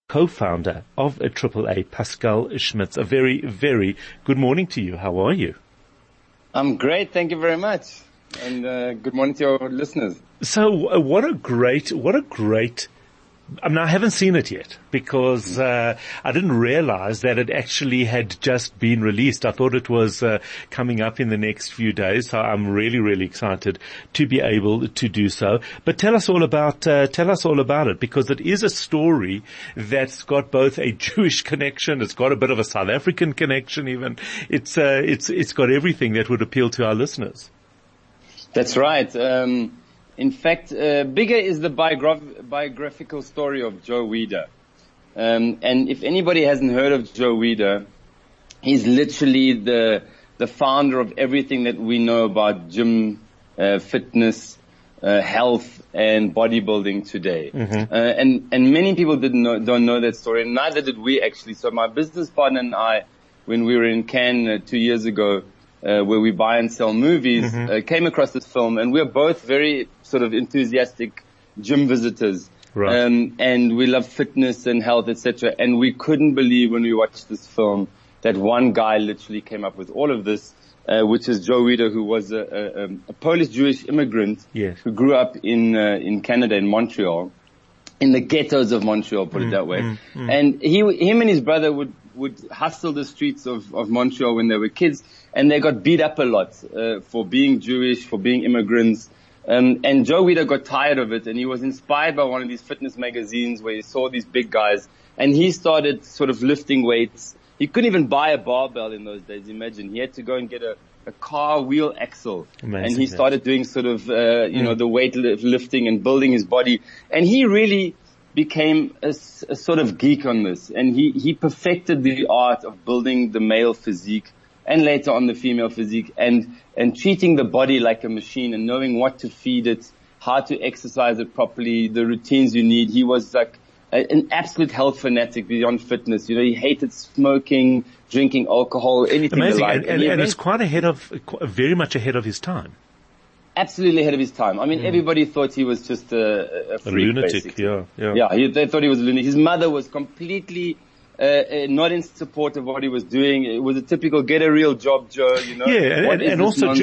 co-founder of AAA, Pascal Schmitz. A very, very good morning to you. How are you? I'm great. Thank you very much. And good morning to your listeners. So what a great, I mean, I haven't seen it yet because I didn't realize that it actually had just been released. I thought it was coming up in the next few days, so I'm really, really excited to be able to do so. But tell us all about it, because it is a story that's got both a Jewish connection, it's got a bit of a South African connection even. It's got everything that would appeal to our listeners. That's right. In fact, bigger is the biographical story of Joe Weider. And if anybody hasn't heard of Joe Weider, he's literally the founder of everything that we know about gym, fitness, health, and bodybuilding today. Mm-hmm. And many people don't know that story, and neither did we actually. So my business partner and I, when we were in Cannes 2 years ago, where we buy and sell movies, came across this film, and we're both very sort of enthusiastic gym visitors. Right. And we love fitness and health, etc. And we couldn't believe when we watched this film that one guy literally came up with all of this, which is Joe Weider, who was a Polish Jewish immigrant. Yes. Who grew up in Canada, in Montreal, in the ghettos of Montreal, put it that way. And him and his brother would hustle the streets of Montreal when they were kids, and they got beat up a lot for being Jewish, for being immigrants. And Joe Weider got tired of it, and he was inspired by one of these fitness magazines where he saw these big guys, and he started sort of lifting weights. He couldn't even buy a barbell in those days, imagine. He had to go and get a car wheel axle. Amazing, and he started doing sort of, the weight lifting and building his body. And he really became a sort of geek on this, and he perfected the art of building the male physique and later on the female physique, and treating the body like a machine and knowing what to feed it, how to exercise it properly, the routines you need. He was like an absolute health fanatic beyond fitness. You know, he hated smoking, drinking alcohol, anything Amazing. alike. And it's very much ahead of his time. Absolutely ahead of his time. I mean, everybody thought he was just a freak, lunatic, basically. Yeah. They thought he was a lunatic. His mother was completely not in support of what he was doing. It was a typical get a real job, Joe, you know. Yeah, and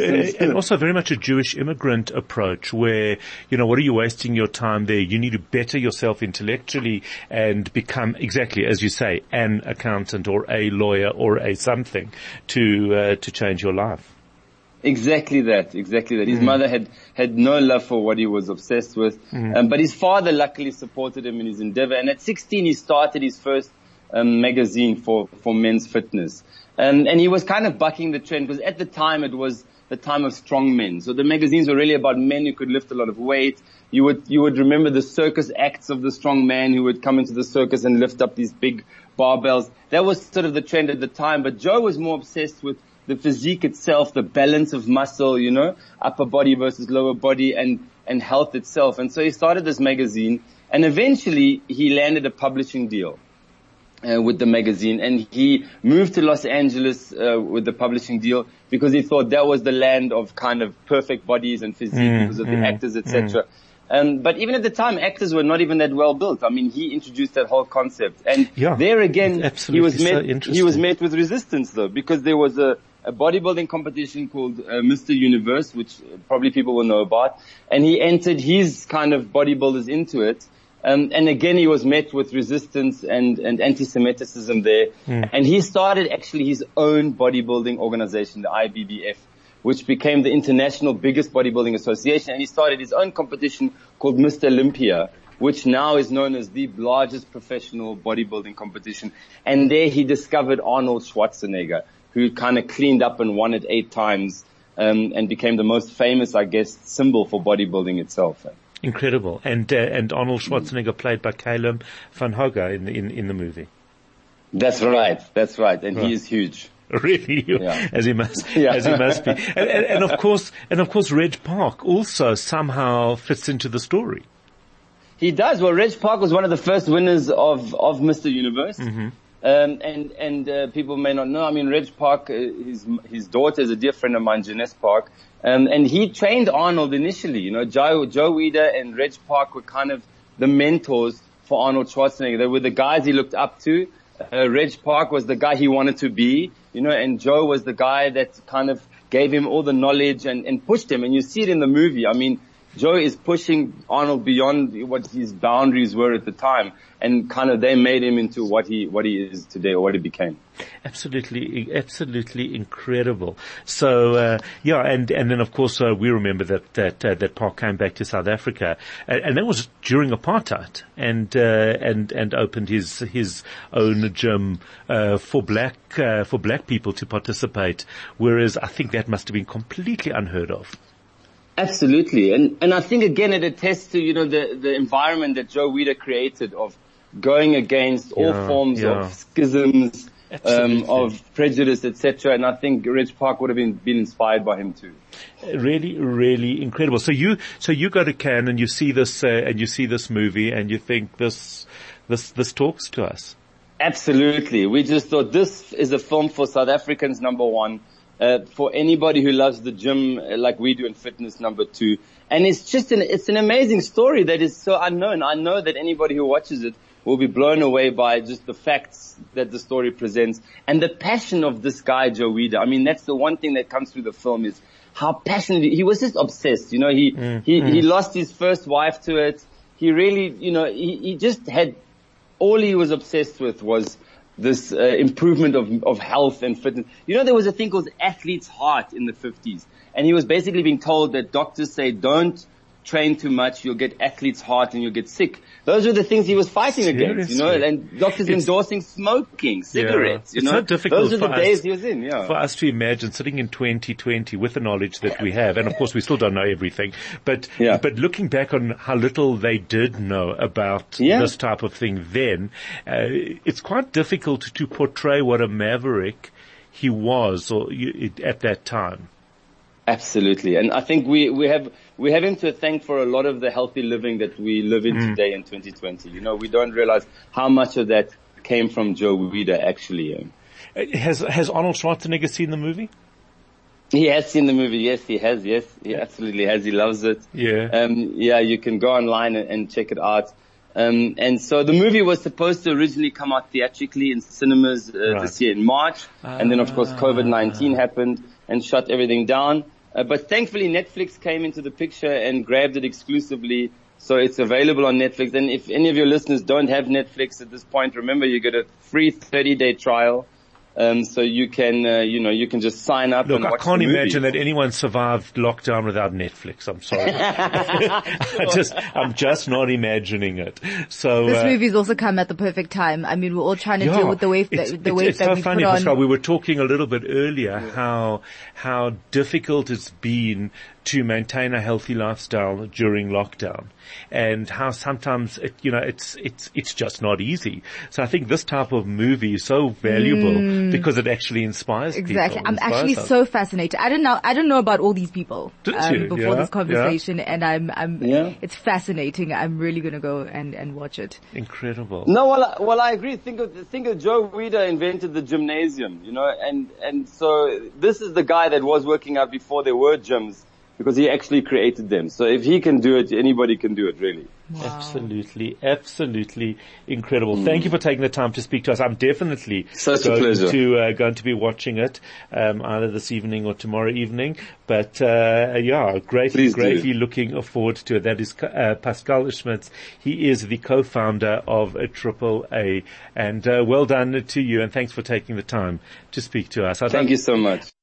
also very much a Jewish immigrant approach where, you know, what are you wasting your time there? You need to better yourself intellectually and become, exactly as you say, an accountant or a lawyer or a something to change your life. Exactly that. His mother had no love for what he was obsessed with. But his father luckily supported him in his endeavor. And at 16, he started his first magazine for men's fitness. And he was kind of bucking the trend, because at the time it was the time of strong men. So the magazines were really about men who could lift a lot of weight. You would remember the circus acts of the strong man who would come into the circus and lift up these big barbells. That was sort of the trend at the time. But Joe was more obsessed with the physique itself, the balance of muscle, you know, upper body versus lower body, and health itself. And so he started this magazine, and eventually he landed a publishing deal with the magazine, and he moved to Los Angeles with the publishing deal because he thought that was the land of kind of perfect bodies and physique because of the actors, etc. But even at the time, actors were not even that well built. I mean, he introduced that whole concept, and there again, he was met with resistance, though, because there was a bodybuilding competition called Mr. Universe, which probably people will know about, and he entered his kind of bodybuilders into it. And again, he was met with resistance and anti-Semitism there. And he started actually his own bodybuilding organization, the IBBF, which became the international biggest bodybuilding association. And he started his own competition called Mr. Olympia, which now is known as the largest professional bodybuilding competition. And there he discovered Arnold Schwarzenegger, who kind of cleaned up and won it 8 times, and became the most famous, I guess, symbol for bodybuilding itself. Incredible. And Arnold Schwarzenegger played by Caleb van Hoge in the movie. That's right. And he is huge. Really? Yeah. As he must be. And of course, Reg Park also somehow fits into the story. He does. Well, Reg Park was one of the first winners of Mr. Universe. And people may not know. I mean, Reg Park, his daughter is a dear friend of mine, Janice Park. And he trained Arnold initially. You know, Joe Weider and Reg Park were kind of the mentors for Arnold Schwarzenegger. They were the guys he looked up to. Reg Park was the guy he wanted to be, and Joe was the guy that kind of gave him all the knowledge and pushed him. And you see it in the movie. I mean, Joe is pushing Arnold beyond what his boundaries were at the time, and kind of they made him into what he is today, or what he became. Absolutely incredible. So, and then of course, we remember that Park came back to South Africa, and that was during apartheid, and opened his own gym, for black people to participate, whereas I think that must have been completely unheard of. Absolutely. And I think again it attests to, the environment that Joe Weider created of going against all forms of schisms, of prejudice, etc. And I think Reg Park would have been inspired by him too. Really, really incredible. So you go to Cannes and you see this movie and you think this talks to us. Absolutely. We just thought this is a film for South Africans, number one. For anybody who loves the gym like we do, and fitness, number two. And it's an amazing story that is so unknown. I know that anybody who watches it will be blown away by just the facts that the story presents and the passion of this guy, Joe Weider. I mean, that's the one thing that comes through the film is how passionate he was, just obsessed. He lost his first wife to it. He really, he just had, all he was obsessed with was this improvement of health and fitness. There was a thing called athlete's heart in the 50s. And he was basically being told that doctors say, don't train too much, you'll get athlete's heart and you'll get sick. Those were the things he was fighting against, and doctors endorsing smoking, cigarettes, It's so difficult. Those are the days he was in, for us to imagine sitting in 2020 with the knowledge that we have, and of course we still don't know everything, but looking back on how little they did know about this type of thing then, it's quite difficult to portray what a maverick he was at that time. Absolutely. And I think we have him to thank for a lot of the healthy living that we live in today in 2020. We don't realize how much of that came from Joe Weider actually. Has Arnold Schwarzenegger seen the movie? He has seen the movie. Yes, he has. Yes, he absolutely has. He loves it. Yeah. You can go online and check it out. And so the movie was supposed to originally come out theatrically in cinemas this year in March. And then of course COVID-19 happened and shut everything down. But thankfully Netflix came into the picture and grabbed it exclusively. So it's available on Netflix. And if any of your listeners don't have Netflix at this point, remember you get a free 30-day trial. So you can, you can just sign up and watch the movie. I can't imagine that anyone survived lockdown without Netflix. I'm sorry. I'm just not imagining it. So this movie's also come at the perfect time. I mean, we're all trying to deal with the wave that it's so we funny, put on. Pascal. We were talking a little bit earlier how difficult it's been to maintain a healthy lifestyle during lockdown, and how sometimes it's just not easy. So I think this type of movie is so valuable because it actually inspires people. Exactly. I'm actually so fascinated. I don't know about all these people before this conversation, and it's fascinating. I'm really going to go and watch it. Incredible. No, well, I agree. Think of Joe Weider invented the gymnasium, and so this is the guy that was working out before there were gyms, because he actually created them. So if he can do it, anybody can do it, really. Wow. Absolutely incredible. Thank you for taking the time to speak to us. I'm definitely going to be watching it, either this evening or tomorrow evening. But, greatly looking forward to it. That is, Pascal Schmitz. He is the co-founder of AAA. And, well done to you, and thanks for taking the time to speak to us. Thank you so much.